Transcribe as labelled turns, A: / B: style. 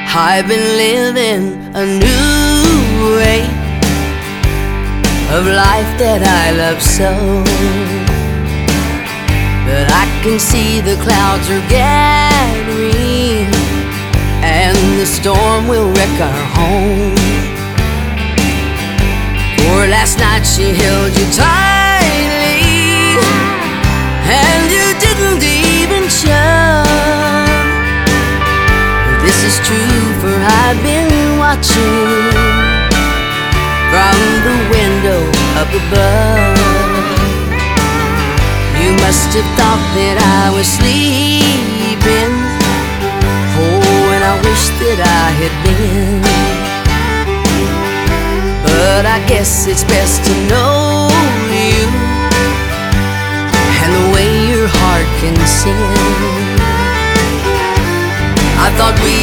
A: I've been living a new way of life that I love so, but I can see the clouds are gathering and the storm will wreck our home. For last night she held you tightly and you didn't even show. This is true, for I've been watching from the window up above. You must have thought that I was sleeping. Oh, and I wish that I had been. But I guess it's best to know you and the way your heart can sing. I thought we